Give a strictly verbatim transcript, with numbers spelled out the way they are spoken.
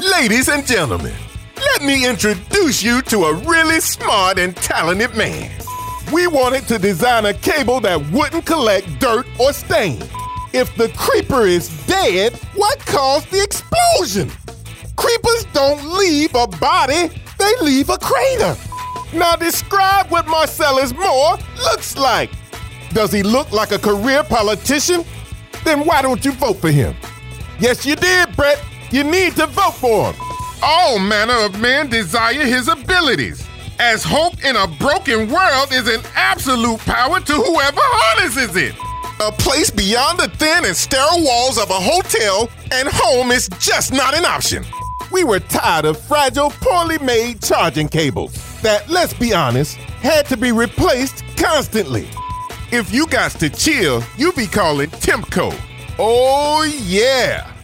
Ladies and gentlemen, let me introduce you to a really smart and talented man. We wanted to design a cable that wouldn't collect dirt or stain. If the creeper is dead, what caused the explosion? Creepers don't leave a body, they leave a crater. Now describe what Marcellus Moore looks like. Does he look like a career politician? Then why don't you vote for him? Yes, you did, Brett. You need to vote for him. All manner of men desire his abilities, as hope in a broken world is an absolute power to whoever harnesses it. A place beyond the thin and sterile walls of a hotel and home is just not an option. We were tired of fragile, poorly made charging cables that, let's be honest, had to be replaced constantly. If you got to chill, you be calling Temco. Oh yeah!